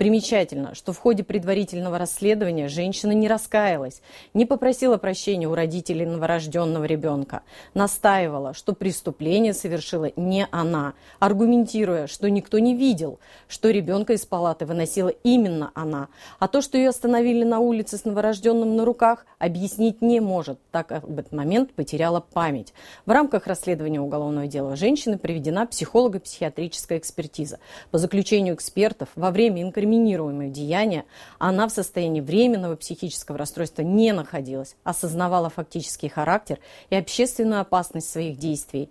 Примечательно, что в ходе предварительного расследования женщина не раскаялась, не попросила прощения у родителей новорожденного ребенка, настаивала, что преступление совершила не она, аргументируя, что никто не видел, что ребенка из палаты выносила именно она, а то, что ее остановили на улице с новорожденным на руках, объяснить не может, так как в этот момент потеряла память. В рамках расследования уголовного дела женщины проведена психолого-психиатрическая экспертиза. По заключению экспертов, во время инкриминирования деяния она в состоянии временного психического расстройства не находилась, осознавала фактический характер и общественную опасность своих действий,